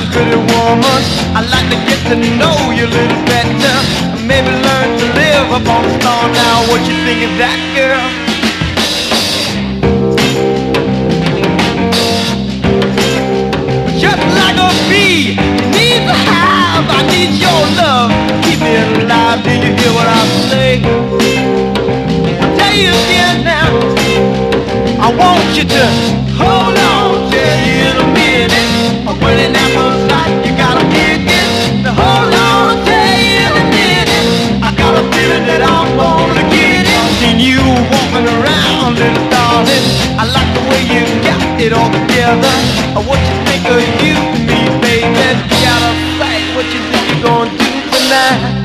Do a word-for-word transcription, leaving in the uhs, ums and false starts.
pretty woman, I'd like to get to know you a little better. Maybe learn to live up on the star now. What you think of that, girl? Just like a bee needs a hive, I need your love. Keep me alive, do you hear what I say? I'll tell you again now. I want you to hold on, tell you in a minute. When it happens like you gotta kick it. Hold on, tell you in a minute. I got a feeling that I'm gonna get it. Seen you walking around, little darling. I like the way you got it all together. What you think of you, me, baby? Gotta say, what you think you're gonna do tonight?